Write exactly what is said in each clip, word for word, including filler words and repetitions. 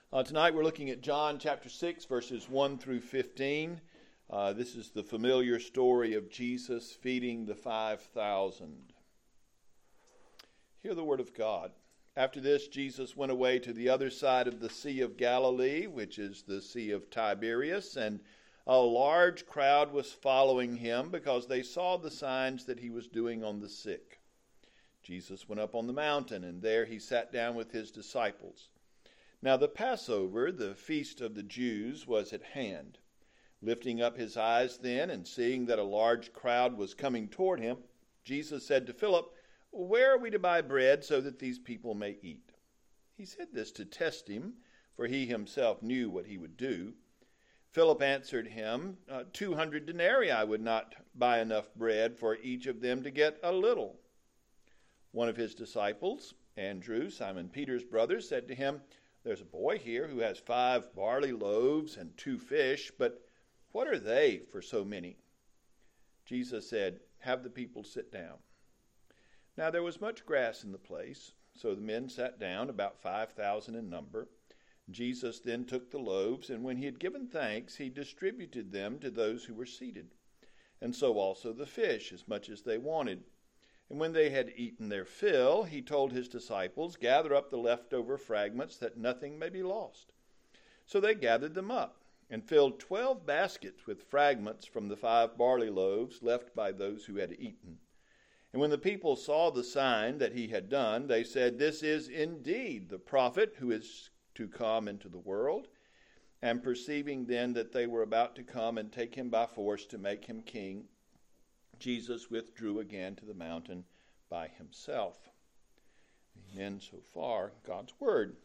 Uh, tonight we're looking at John chapter six, verses one through fifteen. Uh, this is the familiar story of Jesus feeding the five thousand. Hear the word of God. After this, Jesus went away to the other side of the Sea of Galilee, which is the Sea of Tiberias, and a large crowd was following him because they saw the signs that he was doing on the sick. Jesus went up on the mountain, and there he sat down with his disciples. Now the Passover, the feast of the Jews, was at hand. Lifting up his eyes then, and seeing that a large crowd was coming toward him, Jesus said to Philip, "Where are we to buy bread so that these people may eat?" He said this to test him, for he himself knew what he would do. Philip answered him, uh, Two hundred denarii would not buy enough bread for each of them to get a little. One of his disciples, Andrew, Simon Peter's brother, said to him, "There's a boy here who has five barley loaves and two fish, but what are they for so many?" Jesus said, "Have the people sit down." Now there was much grass in the place, so the men sat down, about five thousand in number. Jesus then took the loaves, and when he had given thanks, he distributed them to those who were seated, and so also the fish, as much as they wanted. And when they had eaten their fill, he told his disciples, "Gather up the leftover fragments, that nothing may be lost." So they gathered them up, and filled twelve baskets with fragments from the five barley loaves left by those who had eaten. And when the people saw the sign that he had done, they said, "This is indeed the prophet who is to come into the world." And perceiving then that they were about to come and take him by force to make him king, Jesus withdrew again to the mountain by himself. Amen. So far, God's word.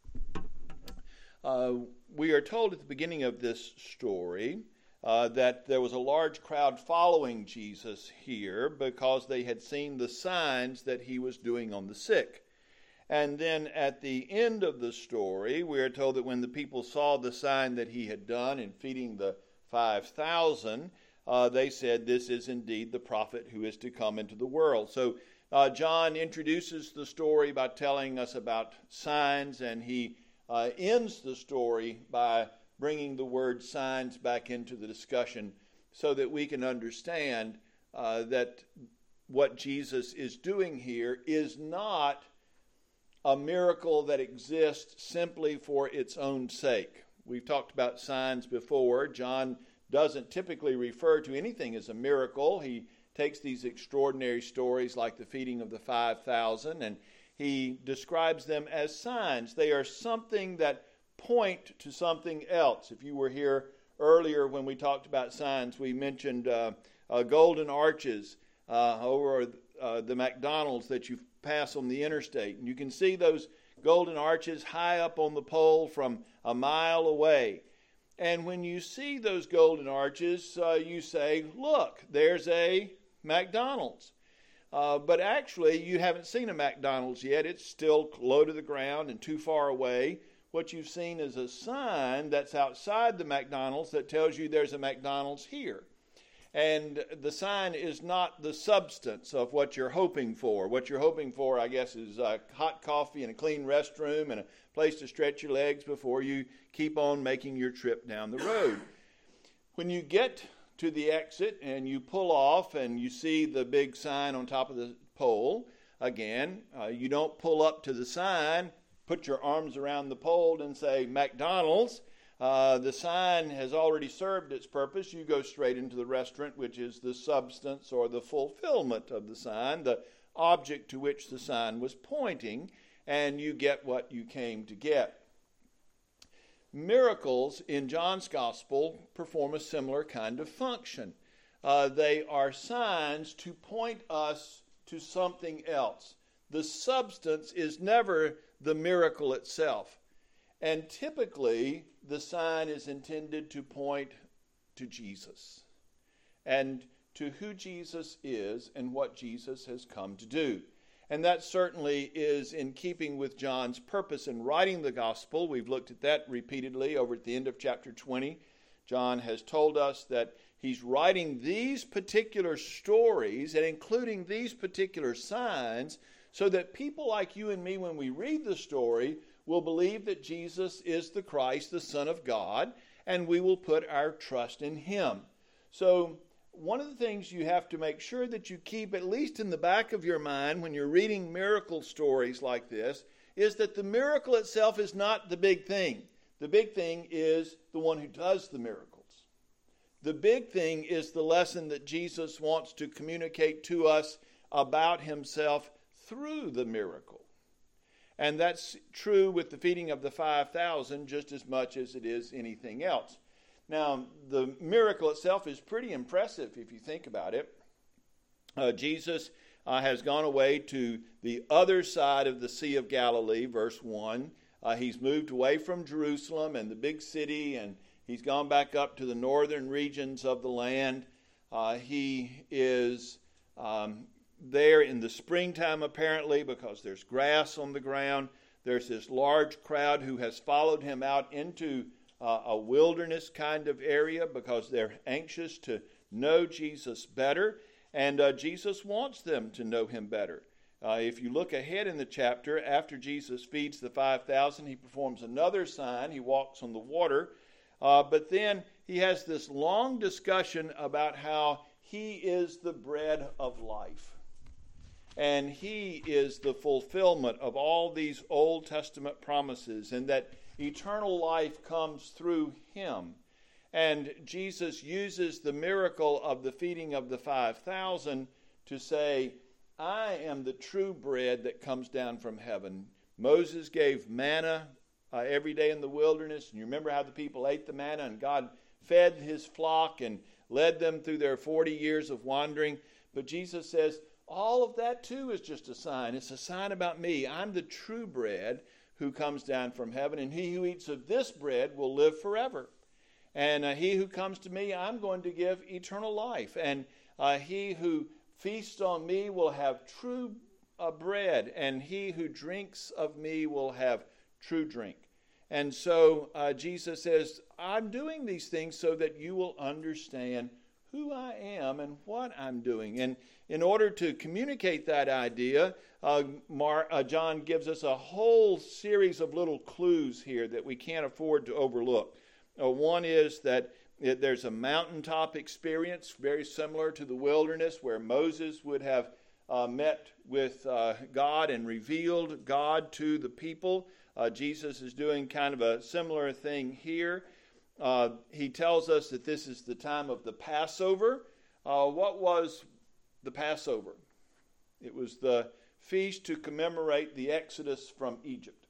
Uh, we are told at the beginning of this story uh, that there was a large crowd following Jesus here because they had seen the signs that he was doing on the sick. And then at the end of the story, we are told that when the people saw the sign that he had done in feeding the five thousand, Uh, they said, "This is indeed the prophet who is to come into the world." So uh, John introduces the story by telling us about signs, and he uh, ends the story by bringing the word signs back into the discussion so that we can understand uh, that what Jesus is doing here is not a miracle that exists simply for its own sake. We've talked about signs before. John doesn't typically refer to anything as a miracle. He takes these extraordinary stories like the feeding of the five thousand, and he describes them as signs. They are something that point to something else. If you were here earlier when we talked about signs, we mentioned uh, uh, golden arches uh, over uh, the McDonald's that you pass on the interstate. And you can see those golden arches high up on the pole from a mile away. And when you see those golden arches, uh, you say, "Look, there's a McDonald's." Uh, but actually, you haven't seen a McDonald's yet. It's still low to the ground and too far away. What you've seen is a sign that's outside the McDonald's that tells you there's a McDonald's here. And the sign is not the substance of what you're hoping for. What you're hoping for, I guess, is uh, hot coffee and a clean restroom and a place to stretch your legs before you keep on making your trip down the road. When you get to the exit and you pull off and you see the big sign on top of the pole, again, uh, you don't pull up to the sign, put your arms around the pole and say, "McDonald's." Uh, the sign has already served its purpose. You go straight into the restaurant, which is the substance or the fulfillment of the sign, the object to which the sign was pointing, and you get what you came to get. Miracles in John's Gospel perform a similar kind of function. Uh, they are signs to point us to something else. The substance is never the miracle itself. And typically, the sign is intended to point to Jesus and to who Jesus is and what Jesus has come to do. And that certainly is in keeping with John's purpose in writing the gospel. We've looked at that repeatedly over at the end of chapter twenty. John has told us that he's writing these particular stories and including these particular signs so that people like you and me, when we read the story, will believe that Jesus is the Christ, the Son of God, and we will put our trust in him. So one of the things you have to make sure that you keep at least in the back of your mind when you're reading miracle stories like this is that the miracle itself is not the big thing. The big thing is the one who does the miracles. The big thing is the lesson that Jesus wants to communicate to us about himself through the miracle. And that's true with the feeding of the five thousand just as much as it is anything else. Now, the miracle itself is pretty impressive if you think about it. Uh, Jesus uh, has gone away to the other side of the Sea of Galilee, verse one. Uh, he's moved away from Jerusalem and the big city, and he's gone back up to the northern regions of the land. Uh, he is um, there in the springtime, apparently, because there's grass on the ground. There's this large crowd who has followed him out into uh, a wilderness kind of area because they're anxious to know Jesus better. And uh, Jesus wants them to know him better. Uh, if you look ahead in the chapter, after Jesus feeds the five thousand, he performs another sign. He walks on the water. Uh, but then he has this long discussion about how he is the bread of life. And he is the fulfillment of all these Old Testament promises, and that eternal life comes through him. And Jesus uses the miracle of the feeding of the five thousand to say, I am the true bread that comes down from heaven. Moses gave manna uh, every day in the wilderness, and you remember how the people ate the manna, and God fed his flock and led them through their forty years of wandering. But Jesus says, all of that too is just a sign. It's a sign about me. I'm the true bread who comes down from heaven, and he who eats of this bread will live forever. And uh, he who comes to me, I'm going to give eternal life. And uh, he who feasts on me will have true uh, bread, and he who drinks of me will have true drink. And so uh, Jesus says, I'm doing these things so that you will understand who I am and what I'm doing. And in order to communicate that idea, uh, Mar- uh, John gives us a whole series of little clues here that we can't afford to overlook. Uh, one is that it, there's a mountaintop experience very similar to the wilderness where Moses would have uh, met with uh, God and revealed God to the people. Uh, Jesus is doing kind of a similar thing here. Uh, he tells us that this is the time of the Passover. Uh, what was the Passover? It was the feast to commemorate the Exodus from Egypt.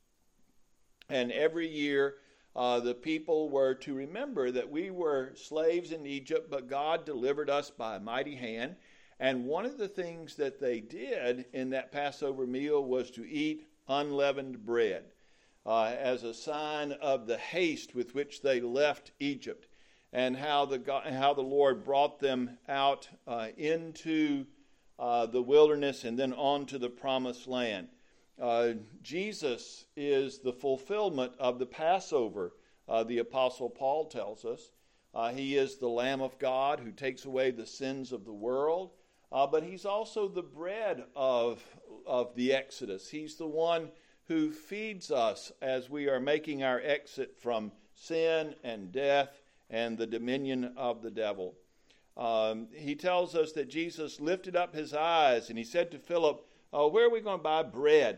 And every year, uh, the people were to remember that we were slaves in Egypt, but God delivered us by a mighty hand. And one of the things that they did in that Passover meal was to eat unleavened bread. Uh, as a sign of the haste with which they left Egypt, and how the God, how the Lord brought them out uh, into uh, the wilderness and then on to the promised land. Uh, Jesus is the fulfillment of the Passover, uh, the Apostle Paul tells us. Uh, he is the Lamb of God who takes away the sins of the world, uh, but he's also the bread of, of the Exodus. He's the one who feeds us as we are making our exit from sin and death and the dominion of the devil. Um, he tells us that Jesus lifted up his eyes and he said to Philip, uh, where are we going to buy bread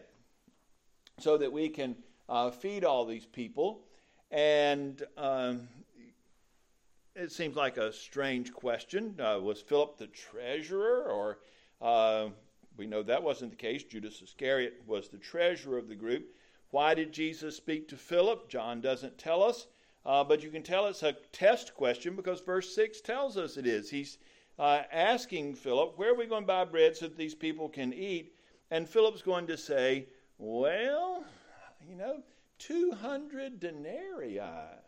so that we can uh, feed all these people? And um, it seems like a strange question. Uh, was Philip the treasurer, or uh, we know that wasn't the case. Judas Iscariot was the treasurer of the group. Why did Jesus speak to Philip? John doesn't tell us, uh, but you can tell it's a test question because verse six tells us it is. He's uh, asking Philip, where are we going to buy bread so that these people can eat? And Philip's going to say, well, you know, two hundred denarii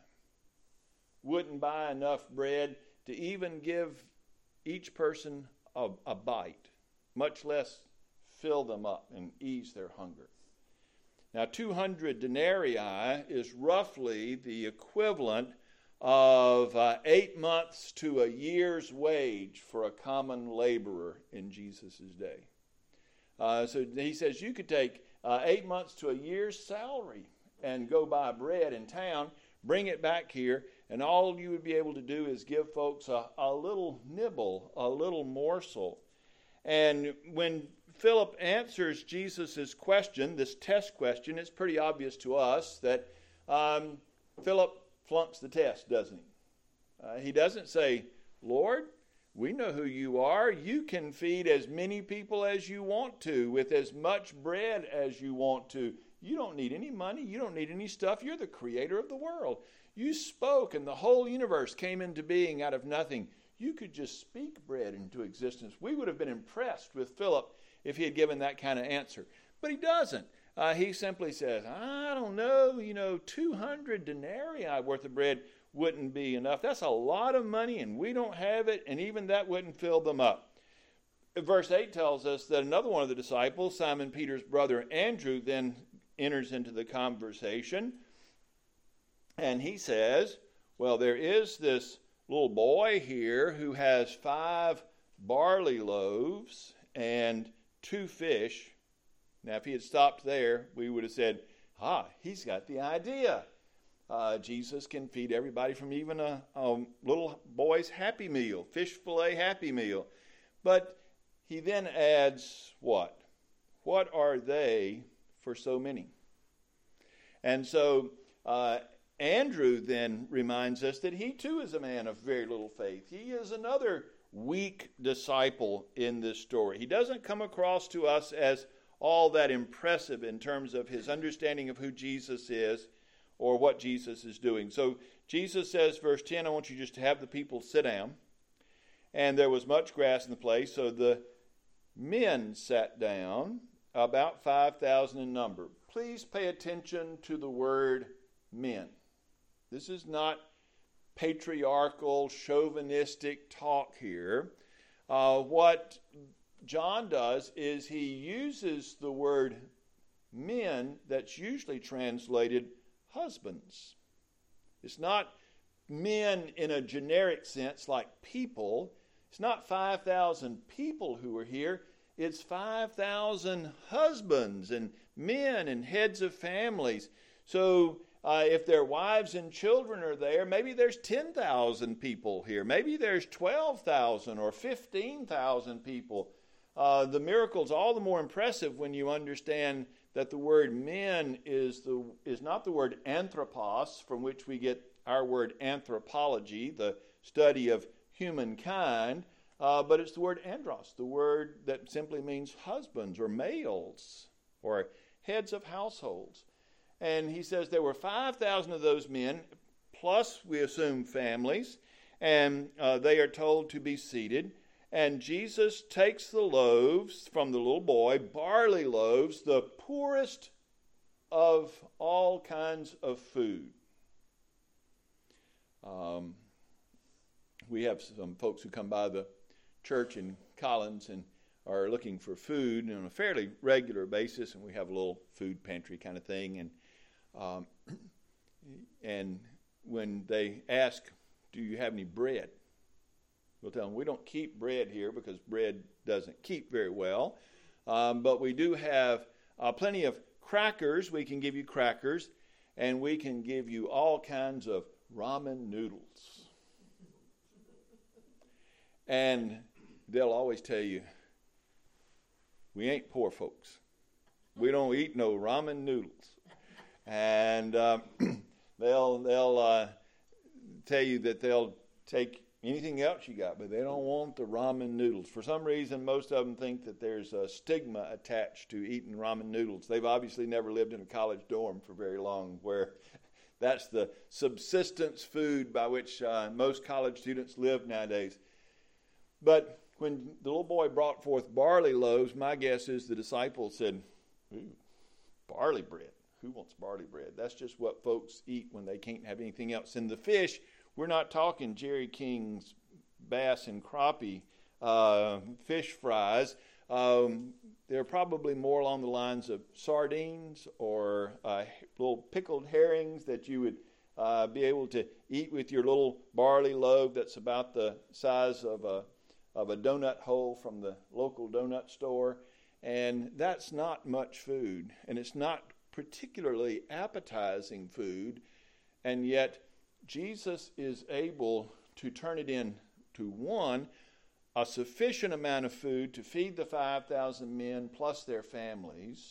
wouldn't buy enough bread to even give each person a, a bite, much less fill them up and ease their hunger. Now, two hundred denarii is roughly the equivalent of uh, eight months to a year's wage for a common laborer in Jesus' day. Uh, so he says you could take uh, eight months to a year's salary and go buy bread in town, bring it back here, and all you would be able to do is give folks a, a little nibble, a little morsel. And when Philip answers Jesus' question, this test question, it's pretty obvious to us that um, Philip flunks the test, doesn't he? Uh, he doesn't say, Lord, we know who you are. You can feed as many people as you want to with as much bread as you want to. You don't need any money. You don't need any stuff. You're the creator of the world. You spoke and the whole universe came into being out of nothing. You could just speak bread into existence. We would have been impressed with Philip if he had given that kind of answer. But he doesn't. Uh, he simply says, I don't know, you know, two hundred denarii worth of bread wouldn't be enough. That's a lot of money, and we don't have it, and even that wouldn't fill them up. Verse eight tells us that another one of the disciples, Simon Peter's brother Andrew, then enters into the conversation, and he says, well, there is this little boy here who has five barley loaves and two fish. Now, if he had stopped there, we would have said, ah, he's got the idea. Uh, Jesus can feed everybody from even a, a little boy's Happy Meal, fish fillet Happy Meal. But he then adds what? What are they for so many? And so uh, Andrew then reminds us that he too is a man of very little faith. He is another weak disciple in this story. He doesn't come across to us as all that impressive in terms of his understanding of who Jesus is or what Jesus is doing. So Jesus says, verse ten, I want you just to have the people sit down. And there was much grass in the place, so the men sat down, about five thousand in number. Please pay attention to the word men. This is not patriarchal, chauvinistic talk here. Uh, what John does is he uses the word men that's usually translated husbands. It's not men in a generic sense like people. It's not five thousand people who are here. It's five thousand husbands and men and heads of families. So uh, if their wives and children are there, maybe there's ten thousand people here. Maybe there's twelve thousand or fifteen thousand people. Uh, the miracle's all the more impressive when you understand that the word men is the is not the word anthropos, from which we get our word anthropology, the study of humankind, uh, but it's the word andros, the word that simply means husbands or males or heads of households. And he says there were five thousand of those men, plus we assume families, and uh, they are told to be seated. And Jesus takes the loaves from the little boy, barley loaves, the poorest of all kinds of food. Um, we have some folks who come by the church in Collins and are looking for food on a fairly regular basis, and we have a little food pantry kind of thing. And um, and when they ask, do you have any bread? We'll tell them we don't keep bread here because bread doesn't keep very well. Um, but we do have uh, plenty of crackers. We can give you crackers, and we can give you all kinds of ramen noodles. And they'll always tell you, we ain't poor folks. We don't eat no ramen noodles. And um, they'll they'll uh, tell you that they'll take anything else you got, but they don't want the ramen noodles. For some reason, most of them think that there's a stigma attached to eating ramen noodles. They've obviously never lived in a college dorm for very long, where that's the subsistence food by which uh, most college students live nowadays. But when the little boy brought forth barley loaves, my guess is the disciples said, ooh, barley bread. Who wants barley bread? That's just what folks eat when they can't have anything else. And the fish, we're not talking Jerry King's bass and crappie uh, fish fries. Um, they're probably more along the lines of sardines or uh, little pickled herrings that you would uh, be able to eat with your little barley loaf that's about the size of a of a donut hole from the local donut store. And that's not much food, and it's not particularly appetizing food, and yet Jesus is able to turn it into, one, a sufficient amount of food to feed the five thousand men plus their families.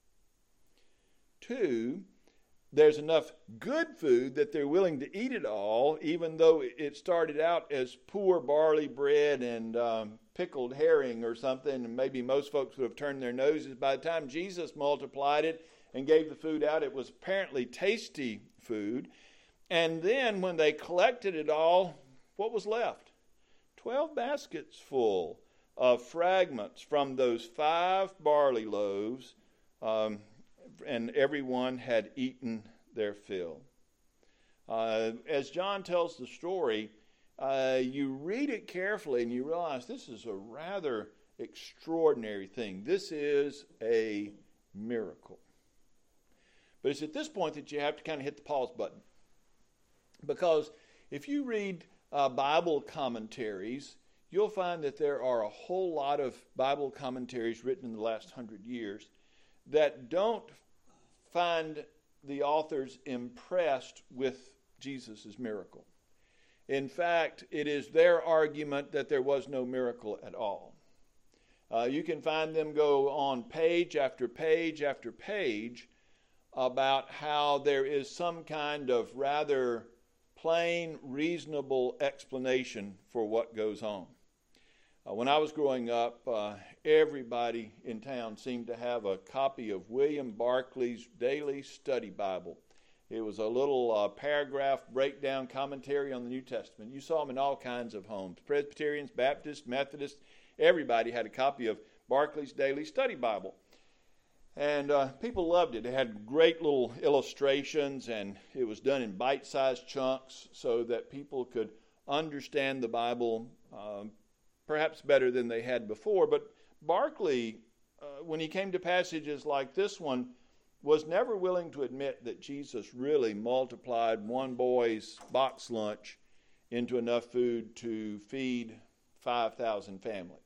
Two, there's enough good food that they're willing to eat it all, even though it started out as poor barley bread and um, pickled herring or something, and maybe most folks would have turned their noses. By the time Jesus multiplied it and gave the food out, it was apparently tasty food. And then when they collected it all, what was left? Twelve baskets full of fragments from those five barley loaves, um, and everyone had eaten their fill. Uh, as John tells the story, uh, you read it carefully and you realize this is a rather extraordinary thing. This is a miracle. But it's at this point that you have to kind of hit the pause button. Because if you read uh, Bible commentaries, you'll find that there are a whole lot of Bible commentaries written in the last hundred years that don't find the authors impressed with Jesus' miracle. In fact, it is their argument that there was no miracle at all. Uh, you can find them go on page after page after page about how there is some kind of rather plain, reasonable explanation for what goes on. Uh, when I was growing up, uh, everybody in town seemed to have a copy of William Barclay's Daily Study Bible. It was a little uh, paragraph breakdown commentary on the New Testament. You saw them in all kinds of homes. Presbyterians, Baptists, Methodists, everybody had a copy of Barclay's Daily Study Bible. And uh, people loved it. It had great little illustrations, and it was done in bite-sized chunks so that people could understand the Bible um, perhaps better than they had before. But Barclay, uh, when he came to passages like this one, was never willing to admit that Jesus really multiplied one boy's box lunch into enough food to feed five thousand families.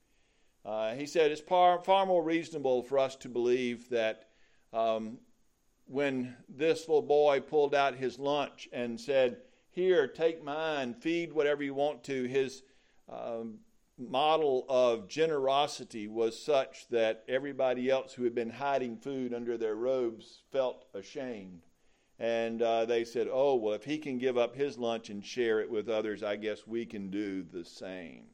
Uh, he said it's far, far more reasonable for us to believe that um, when this little boy pulled out his lunch and said, "Here, take mine, feed whatever you want to," his um, model of generosity was such that everybody else who had been hiding food under their robes felt ashamed. And uh, they said, "Oh, well, if he can give up his lunch and share it with others, I guess we can do the same."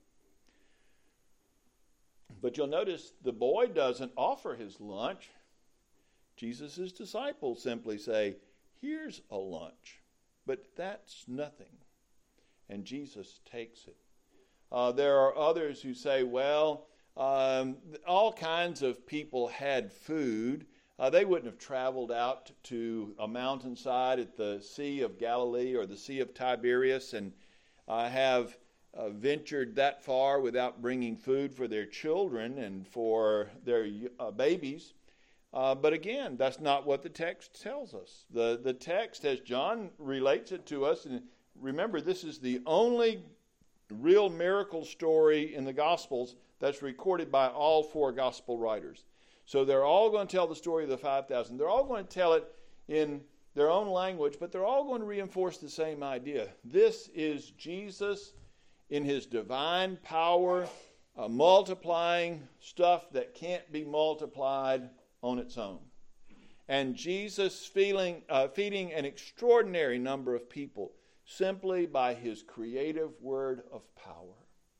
But you'll notice the boy doesn't offer his lunch. Jesus' disciples simply say, "Here's a lunch, but that's nothing." And Jesus takes it. Uh, there are others who say, well, um, all kinds of people had food. Uh, they wouldn't have traveled out to a mountainside at the Sea of Galilee or the Sea of Tiberias and uh, have uh, ventured that far without bringing food for their children and for their uh, babies. Uh, but again, that's not what the text tells us. The, the text, as John relates it to us, and remember, this is the only real miracle story in the Gospels that's recorded by all four Gospel writers. So they're all going to tell the story of the five thousand. They're all going to tell it in their own language, but they're all going to reinforce the same idea. This is Jesus in his divine power, uh, multiplying stuff that can't be multiplied on its own. And Jesus feeling, uh, feeding an extraordinary number of people simply by his creative word of power.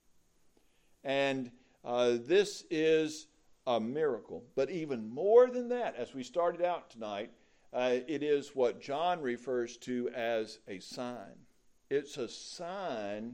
And uh, this is a miracle. But even more than that, as we started out tonight, uh, it is what John refers to as a sign. It's a sign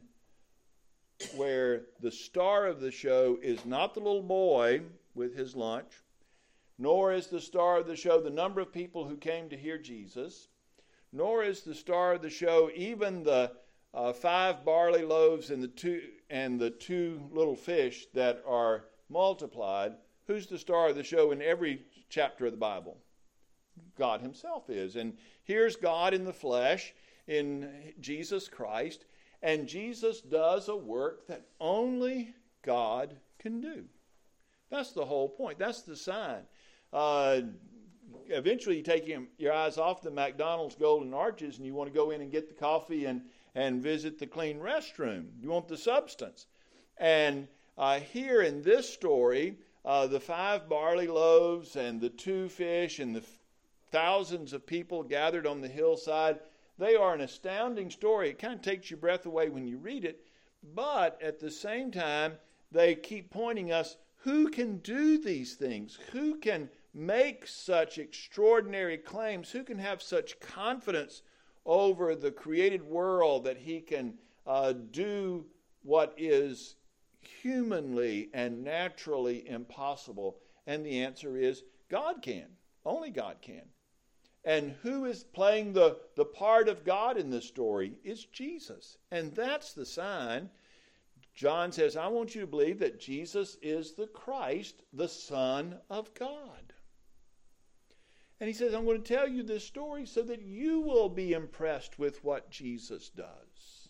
where the star of the show is not the little boy with his lunch, nor is the star of the show the number of people who came to hear Jesus, nor is the star of the show even the uh, five barley loaves and the two and the two little fish that are multiplied. Who's the star of the show in every chapter of the Bible? God himself is. And here's God in the flesh, in Jesus Christ, and Jesus does a work that only God can do. That's the whole point. That's the sign. Uh, eventually you take your eyes off the McDonald's Golden Arches and you want to go in and get the coffee and, and visit the clean restroom. You want the substance. And uh, here in this story, uh, the five barley loaves and the two fish and the thousands of people gathered on the hillside, they are an astounding story. It kind of takes your breath away when you read it, but at the same time, they keep pointing us, who can do these things? Who can make such extraordinary claims? Who can have such confidence over the created world that he can uh, do what is humanly and naturally impossible? And the answer is God can. Only God can. And who is playing the, the part of God in this story is Jesus. And that's the sign. John says, I want you to believe that Jesus is the Christ, the Son of God. And he says, I'm going to tell you this story so that you will be impressed with what Jesus does.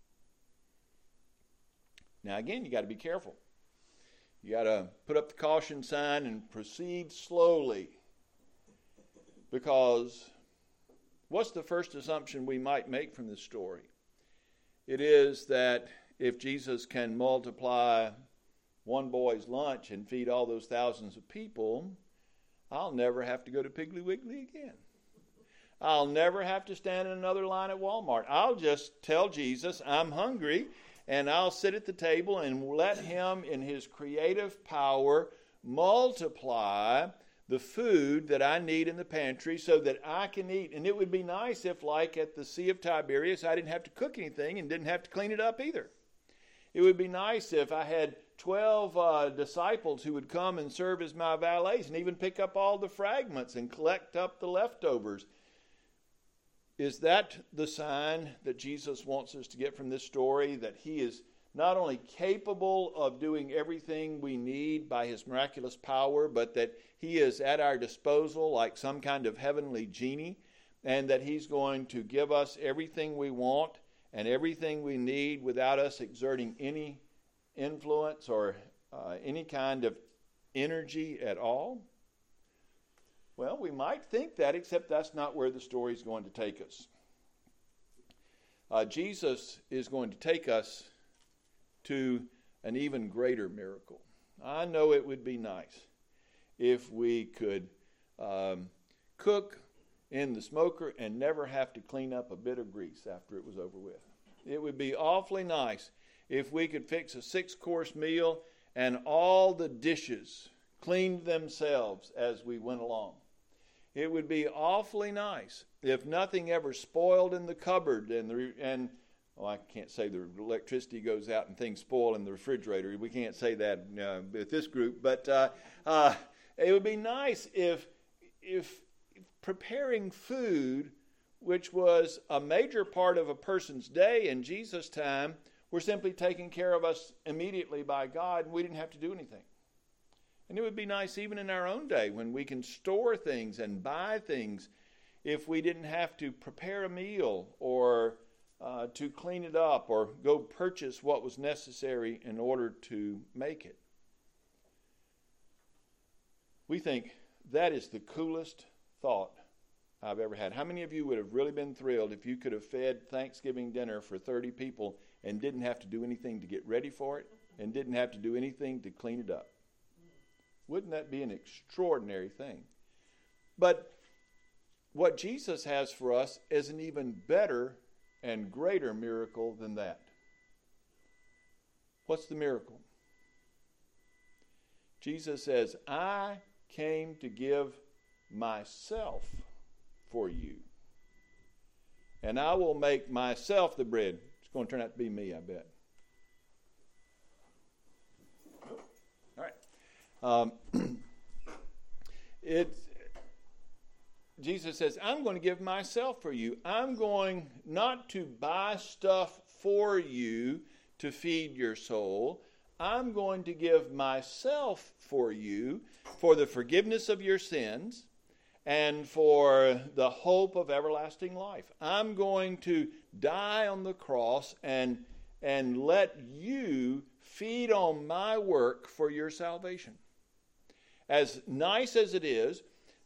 Now again, you got to be careful. You got to put up the caution sign and proceed slowly. Because what's the first assumption we might make from this story? It is that if Jesus can multiply one boy's lunch and feed all those thousands of people, I'll never have to go to Piggly Wiggly again. I'll never have to stand in another line at Walmart. I'll just tell Jesus I'm hungry, and I'll sit at the table and let him in his creative power multiply the food that I need in the pantry so that I can eat. And it would be nice if, like at the Sea of Tiberias, I didn't have to cook anything and didn't have to clean it up either. It would be nice if I had twelve uh, disciples who would come and serve as my valets and even pick up all the fragments and collect up the leftovers. Is that the sign that Jesus wants us to get from this story? That he is not only capable of doing everything we need by his miraculous power, but that he is at our disposal like some kind of heavenly genie, and that he's going to give us everything we want and everything we need without us exerting any influence or uh, any kind of energy at all? Well, we might think that, except that's not where the story is going to take us. Uh, Jesus is going to take us to an even greater miracle. I know it would be nice if we could um, cook in the smoker and never have to clean up a bit of grease after it was over with. It would be awfully nice if we could fix a six-course meal and all the dishes cleaned themselves as we went along. It would be awfully nice if nothing ever spoiled in the cupboard and the and well, I can't say the electricity goes out and things spoil in the refrigerator. We can't say that uh, with this group, but uh, uh, it would be nice if if preparing food, which was a major part of a person's day in Jesus' time, were simply taken care of us immediately by God, and we didn't have to do anything. And it would be nice even in our own day when we can store things and buy things if we didn't have to prepare a meal or uh, to clean it up or go purchase what was necessary in order to make it. We think that is the coolest thought I've ever had. How many of you would have really been thrilled if you could have fed Thanksgiving dinner for thirty people and didn't have to do anything to get ready for it and didn't have to do anything to clean it up? Wouldn't that be an extraordinary thing? But what Jesus has for us is an even better and greater miracle than that. What's the miracle? Jesus says, I came to give myself for you. And I will make myself the bread. It's going to turn out to be me, I bet. All right. Um, it, Jesus says, I'm going to give myself for you. I'm going not to buy stuff for you to feed your soul. I'm going to give myself for you for the forgiveness of your sins and for the hope of everlasting life. I'm going to die on the cross and, and let you feed on my work for your salvation. As nice as it is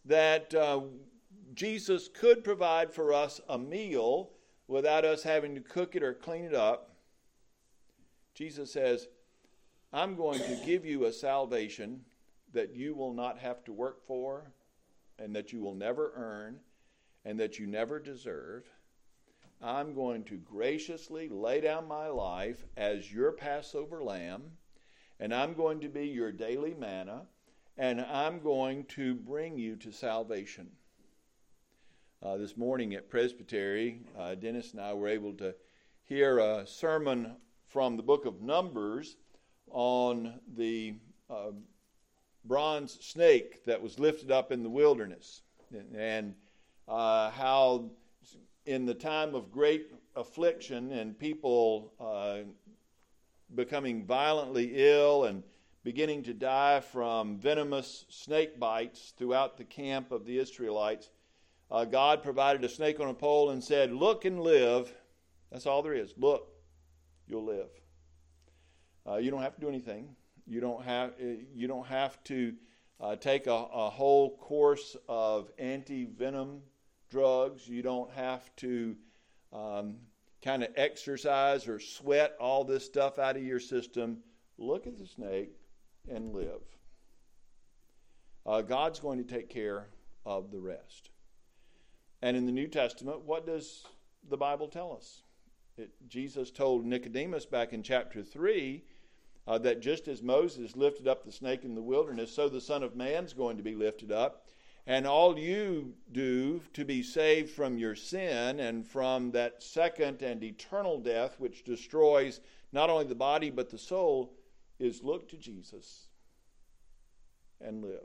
that uh, Jesus could provide for us a meal without us having to cook it or clean it up. Jesus says, I'm going to give you a salvation that you will not have to work for, and that you will never earn, and that you never deserve. I'm going to graciously lay down my life as your Passover lamb, and I'm going to be your daily manna, and I'm going to bring you to salvation. Uh, this morning at Presbytery, uh, Dennis and I were able to hear a sermon from the book of Numbers on the uh, bronze snake that was lifted up in the wilderness, and uh, how in the time of great affliction and people uh, becoming violently ill and beginning to die from venomous snake bites throughout the camp of the Israelites, uh, God provided a snake on a pole and said, look and live. That's all there is. Look, you'll live. Uh, you don't have to do anything. You don't have you don't have to uh, take a, a whole course of anti-venom drugs. You don't have to um, kind of exercise or sweat all this stuff out of your system. Look at the snake and live. Uh, God's going to take care of the rest. And in the New Testament, what does the Bible tell us? It, Jesus told Nicodemus back in chapter three uh, that just as Moses lifted up the snake in the wilderness, so the Son of Man's going to be lifted up. And all you do to be saved from your sin and from that second and eternal death which destroys not only the body but the soul is look to Jesus and live.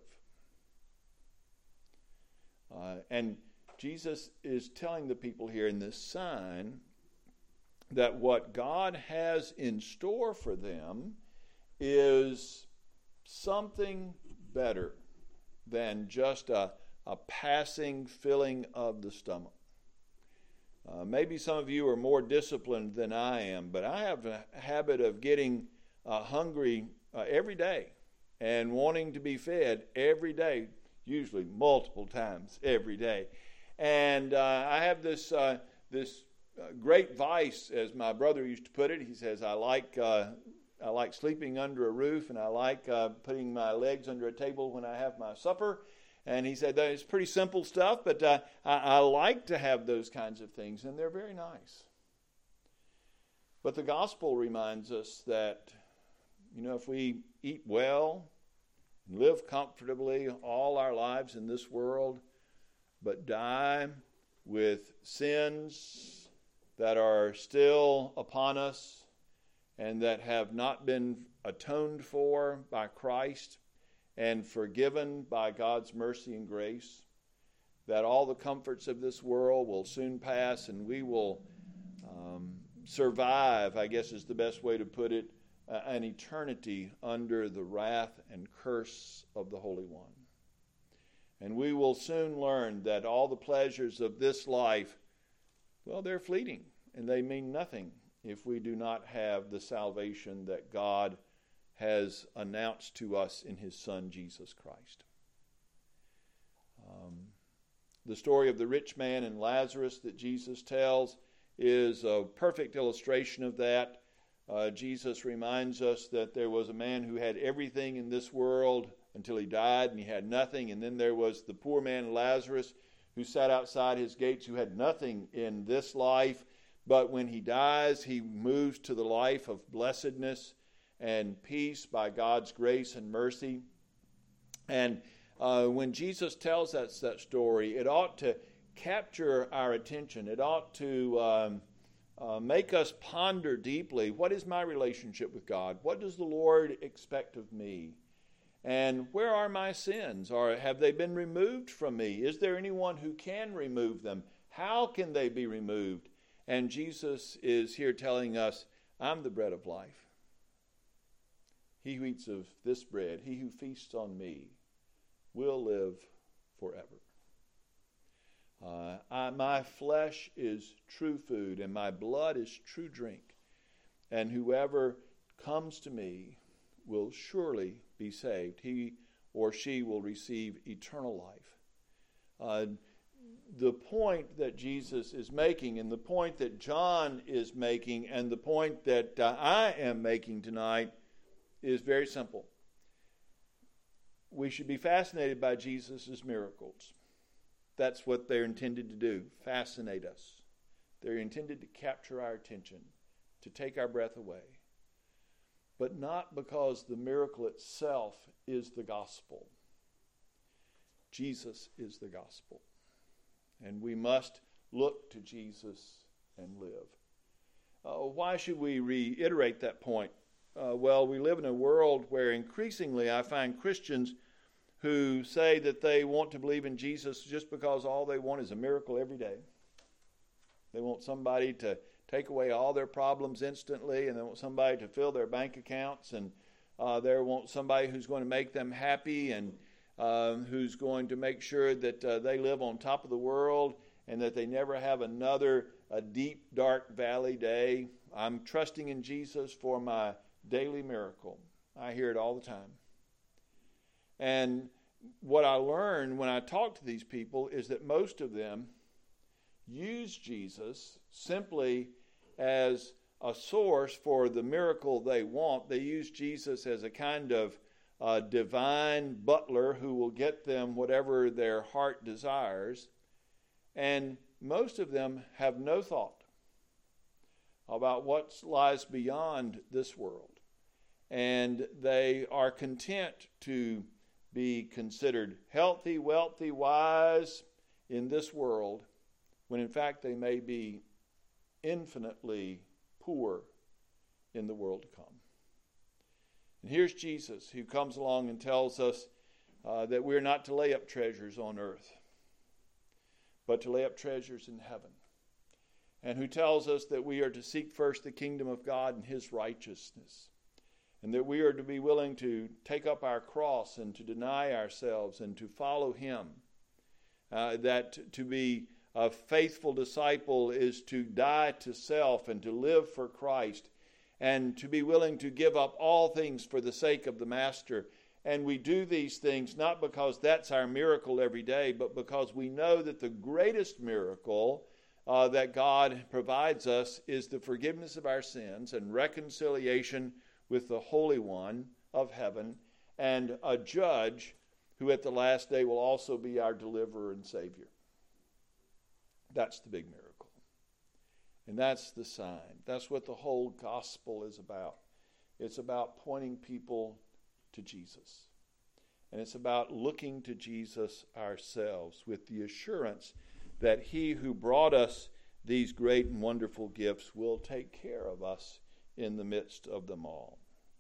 Uh, and Jesus is telling the people here in this sign that what God has in store for them is something better than just a, a passing filling of the stomach. Uh, maybe some of you are more disciplined than I am, but I have a habit of getting uh, hungry uh, every day and wanting to be fed every day, usually multiple times every day. And uh, I have this uh, this uh, great vice, as my brother used to put it. He says, I like uh, I like sleeping under a roof, and I like uh, putting my legs under a table when I have my supper. And he said that it's pretty simple stuff, but uh, I, I like to have those kinds of things, and they're very nice. But the gospel reminds us that, you know, if we eat well, live comfortably all our lives in this world, but die with sins that are still upon us and that have not been atoned for by Christ and forgiven by God's mercy and grace, that all the comforts of this world will soon pass and we will um, survive, I guess is the best way to put it, uh, an eternity under the wrath and curse of the Holy One. And we will soon learn that all the pleasures of this life, well, they're fleeting, and they mean nothing if we do not have the salvation that God has announced to us in His Son, Jesus Christ. Um, the story of the rich man and Lazarus that Jesus tells is a perfect illustration of that. Uh, Jesus reminds us that there was a man who had everything in this world until he died, and he had nothing. And then there was the poor man Lazarus who sat outside his gates, who had nothing in this life. But when he dies, he moves to the life of blessedness and peace by God's grace and mercy. And uh, when Jesus tells us that story, it ought to capture our attention. It ought to um, uh, make us ponder deeply, what is my relationship with God? What does the Lord expect of me? And where are my sins? Or have they been removed from me? Is there anyone who can remove them? How can they be removed? And Jesus is here telling us, I'm the bread of life. He who eats of this bread, he who feasts on me, will live forever. Uh, I, my flesh is true food, and my blood is true drink. And whoever comes to me will surely be saved. He or she will receive eternal life. Uh, the point that Jesus is making, and the point that John is making, and the point that uh, I am making tonight is very simple. We should be fascinated by Jesus' miracles. That's what they're intended to do, fascinate us. They're intended to capture our attention, to take our breath away. But not because the miracle itself is the gospel. Jesus is the gospel. And we must look to Jesus and live. Uh, why should we reiterate that point? Uh, well, we live in a world where increasingly I find Christians who say that they want to believe in Jesus just because all they want is a miracle every day. They want somebody to take away all their problems instantly, and they want somebody to fill their bank accounts, and uh, they want somebody who's going to make them happy, and uh, who's going to make sure that uh, they live on top of the world and that they never have another a deep, dark valley day. I'm trusting in Jesus for my daily miracle. I hear it all the time. And what I learn when I talk to these people is that most of them use Jesus simply as a source for the miracle they want. They use Jesus as a kind of uh, divine butler who will get them whatever their heart desires. And most of them have no thought about what lies beyond this world. And they are content to be considered healthy, wealthy, wise in this world, when in fact they may be infinitely poor in the world to come. And here's Jesus, who comes along and tells us uh, that we're not to lay up treasures on earth, but to lay up treasures in heaven. And who tells us that we are to seek first the kingdom of God and his righteousness, and that we are to be willing to take up our cross and to deny ourselves and to follow him. Uh, that to be a faithful disciple is to die to self and to live for Christ, and to be willing to give up all things for the sake of the Master. And we do these things not because that's our miracle every day, but because we know that the greatest miracle uh, that God provides us is the forgiveness of our sins and reconciliation with the Holy One of heaven, and a judge who at the last day will also be our deliverer and Savior. That's the big miracle. And that's the sign. That's what the whole gospel is about. It's about pointing people to Jesus. And it's about looking to Jesus ourselves with the assurance that he who brought us these great and wonderful gifts will take care of us in the midst of them all.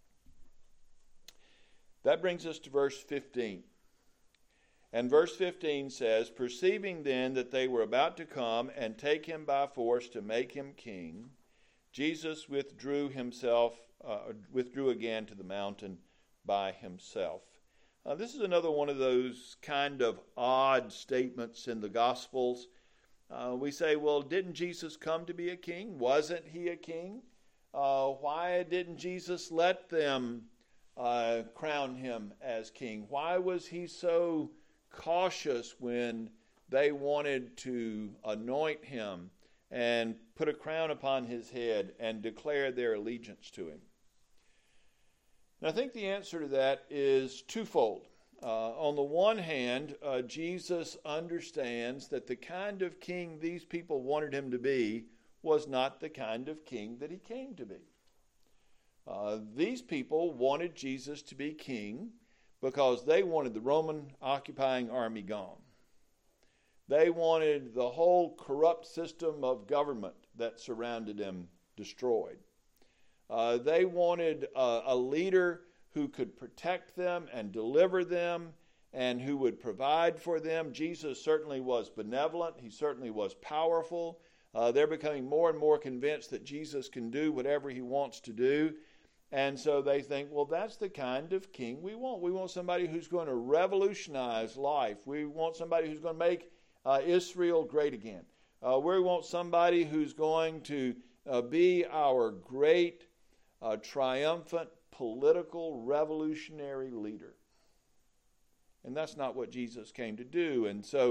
That brings us to verse fifteen. And verse fifteen says, "Perceiving then that they were about to come and take him by force to make him king, Jesus withdrew himself, uh, withdrew again to the mountain by himself." Uh, this is another one of those kind of odd statements in the Gospels. Uh, we say, well, didn't Jesus come to be a king? Wasn't he a king? Uh, why didn't Jesus let them uh, crown him as king? Why was he so cautious when they wanted to anoint him and put a crown upon his head and declare their allegiance to him? And I think the answer to that is twofold. Uh, on the one hand, uh, Jesus understands that the kind of king these people wanted him to be was not the kind of king that he came to be. Uh, these people wanted Jesus to be king because they wanted the Roman occupying army gone. They wanted the whole corrupt system of government that surrounded them destroyed. Uh, they wanted a, a leader who could protect them and deliver them and who would provide for them. Jesus certainly was benevolent. He certainly was powerful. Uh, they're becoming more and more convinced that Jesus can do whatever he wants to do. And so they think, well, that's the kind of king we want. We want somebody who's going to revolutionize life. We want somebody who's going to make uh, Israel great again. Uh, we want somebody who's going to uh, be our great, uh, triumphant, political, revolutionary leader. And that's not what Jesus came to do. And so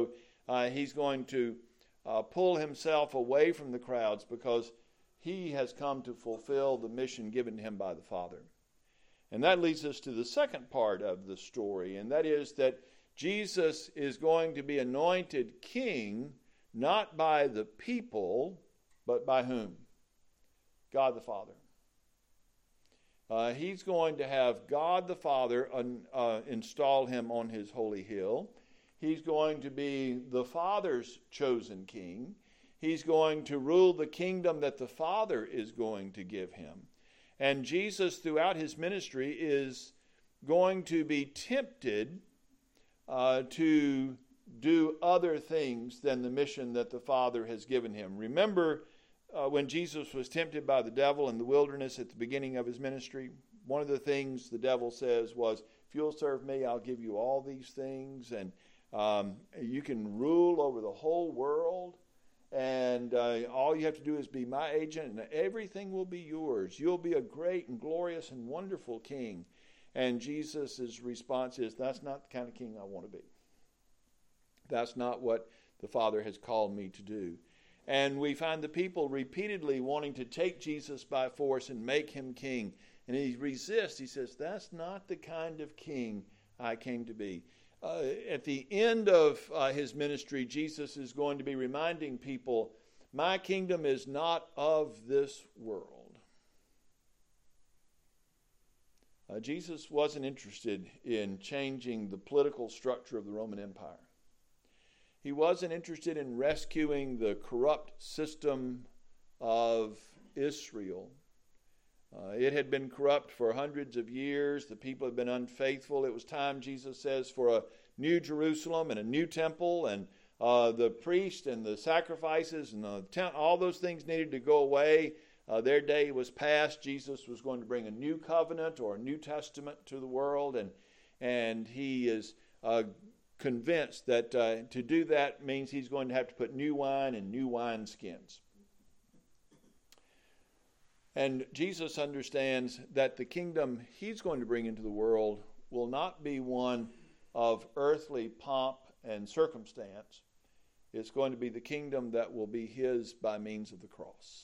Uh, he's going to uh, pull himself away from the crowds because he has come to fulfill the mission given to him by the Father. And that leads us to the second part of the story, and that is that Jesus is going to be anointed king not by the people, but by whom? God the Father. Uh, he's going to have God the Father uh, install him on his holy hill. He's going to be the Father's chosen king. He's going to rule the kingdom that the Father is going to give him. And Jesus, throughout his ministry, is going to be tempted uh, to do other things than the mission that the Father has given him. Remember uh, when Jesus was tempted by the devil in the wilderness at the beginning of his ministry? One of the things the devil says was, if you'll serve me, I'll give you all these things, and um, you can rule over the whole world. And uh, all you have to do is be my agent, and everything will be yours. You'll be a great and glorious and wonderful king. And Jesus' response is, that's not the kind of king I want to be. That's not what the Father has called me to do. And we find the people repeatedly wanting to take Jesus by force and make him king. And he resists. He says, that's not the kind of king I came to be. Uh, at the end of uh, his ministry, Jesus is going to be reminding people, my kingdom is not of this world. Uh, Jesus wasn't interested in changing the political structure of the Roman Empire. He wasn't interested in rescuing the corrupt system of Israel. Uh, it had been corrupt for hundreds of years. The people had been unfaithful. It was time, Jesus says, for a new Jerusalem and a new temple, and uh, the priest and the sacrifices and the tent, all those things needed to go away. Uh, their day was past. Jesus was going to bring a new covenant or a new testament to the world, and and he is uh, convinced that uh, to do that means he's going to have to put new wine in new wineskins. And Jesus understands that the kingdom he's going to bring into the world will not be one of earthly pomp and circumstance. It's going to be the kingdom that will be his by means of the cross.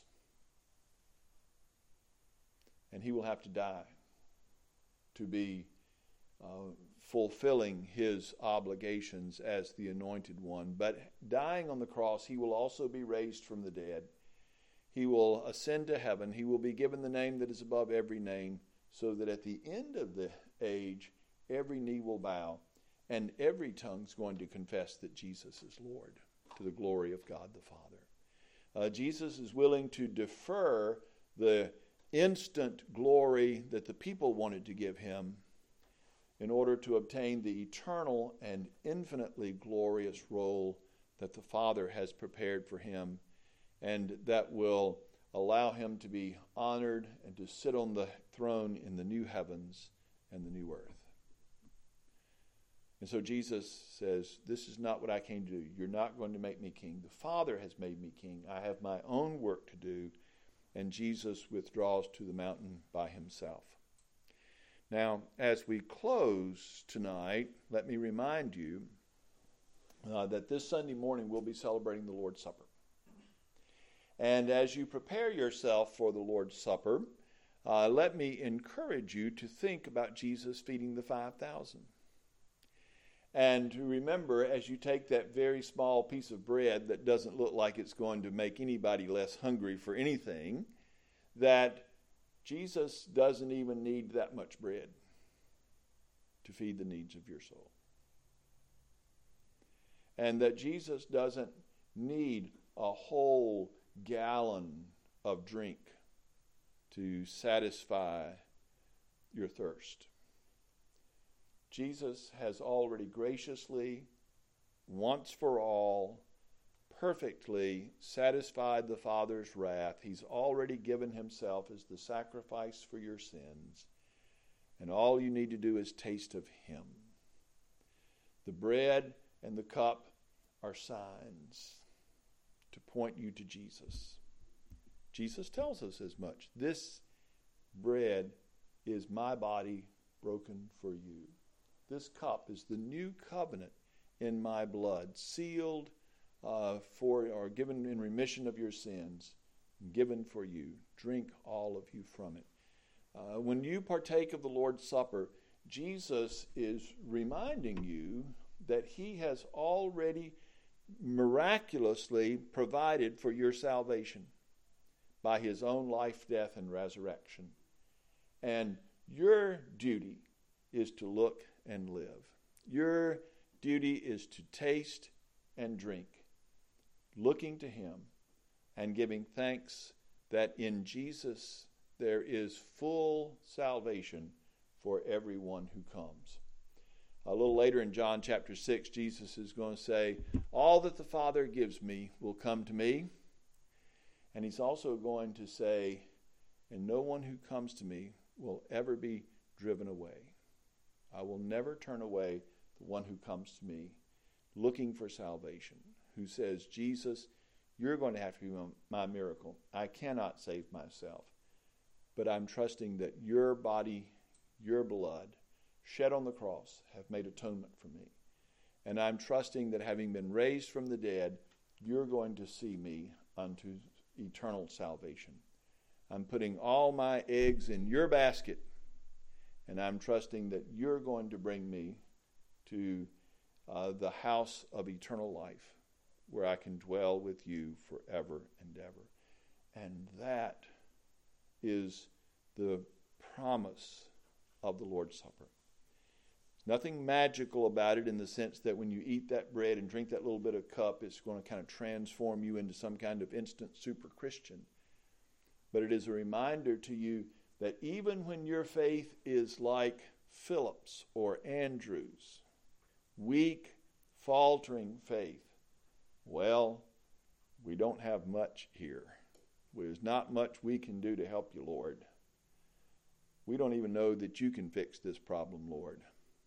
And he will have to die to be uh, fulfilling his obligations as the anointed one. But dying on the cross, he will also be raised from the dead. He will ascend to heaven. He will be given the name that is above every name, so that at the end of the age, every knee will bow, and every tongue is going to confess that Jesus is Lord, to the glory of God the Father. Uh, Jesus is willing to defer the instant glory that the people wanted to give him in order to obtain the eternal and infinitely glorious role that the Father has prepared for him, and that will allow him to be honored and to sit on the throne in the new heavens and the new earth. And so Jesus says, this is not what I came to do. You're not going to make me king. The Father has made me king. I have my own work to do. And Jesus withdraws to the mountain by himself. Now, as we close tonight, let me remind you uh, that this Sunday morning we'll be celebrating the Lord's Supper. And as you prepare yourself for the Lord's Supper, uh, let me encourage you to think about Jesus feeding the five thousand. And to remember, as you take that very small piece of bread that doesn't look like it's going to make anybody less hungry for anything, that Jesus doesn't even need that much bread to feed the needs of your soul. And that Jesus doesn't need a whole gallon of drink to satisfy your thirst. Jesus has already graciously, once for all, perfectly satisfied the Father's wrath. He's already given himself as the sacrifice for your sins. And all you need to do is taste of him. The bread and the cup are signs to point you to Jesus. Jesus tells us as much. This bread is my body broken for you. This cup is the new covenant in my blood, sealed uh, for, or given in remission of your sins, given for you. Drink all of you from it. Uh, when you partake of the Lord's Supper, Jesus is reminding you that he has already miraculously provided for your salvation by his own life, death, and resurrection. And your duty is to look and live. Your duty is to taste and drink, looking to him and giving thanks that in Jesus there is full salvation for everyone who comes. A little later in John chapter six, Jesus is going to say, all that the Father gives me will come to me. And he's also going to say, and no one who comes to me will ever be driven away. I will never turn away the one who comes to me looking for salvation, who says, Jesus, you're going to have to be my miracle. I cannot save myself, but I'm trusting that your body, your blood, shed on the cross, have made atonement for me. And I'm trusting that having been raised from the dead, you're going to see me unto eternal salvation. I'm putting all my eggs in your basket, and I'm trusting that you're going to bring me to uh, the house of eternal life, where I can dwell with you forever and ever. And that is the promise of the Lord's Supper. Nothing magical about it in the sense that when you eat that bread and drink that little bit of cup, it's going to kind of transform you into some kind of instant super Christian. But it is a reminder to you that even when your faith is like Philip's or Andrew's, weak, faltering faith, well, we don't have much here. There's not much we can do to help you, Lord. We don't even know that you can fix this problem, Lord.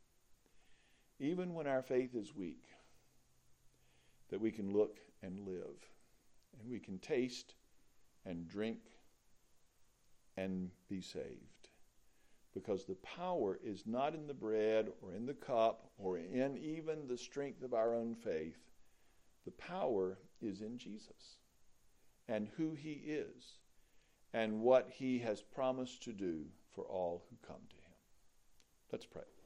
Even when our faith is weak, that we can look and live, and we can taste and drink and be saved. Because the power is not in the bread or in the cup or in even the strength of our own faith. The power is in Jesus and who he is and what he has promised to do for all who come to him. Let's pray.